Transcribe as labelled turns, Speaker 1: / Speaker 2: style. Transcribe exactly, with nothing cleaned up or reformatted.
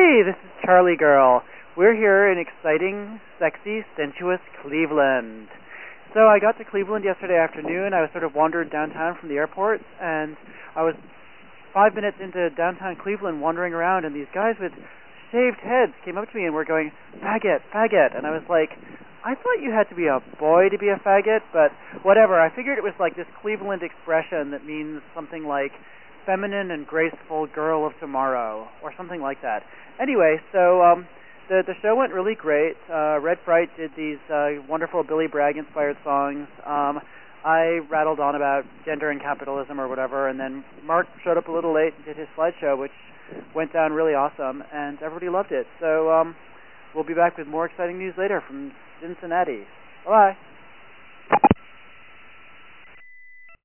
Speaker 1: Hey, this is Charlie Girl. We're here in exciting, sexy, sensuous Cleveland. So I got to Cleveland yesterday afternoon. I was sort of wandered downtown from the airport, and I was five minutes into downtown Cleveland wandering around, and these guys with shaved heads came up to me and were going, faggot, faggot. And I was like, I thought you had to be a boy to be a faggot, but whatever. I figured it was like this Cleveland expression that means something like feminine and graceful girl of tomorrow, or something like that. Anyway, so um, the the show went really great. Uh, Red Fright did these uh, wonderful Billy Bragg-inspired songs. Um, I rattled on about gender and capitalism or whatever, and then Mark showed up a little late and did his slideshow, which went down really awesome, and everybody loved it. So um, we'll be back with more exciting news later from Cincinnati. Bye-bye.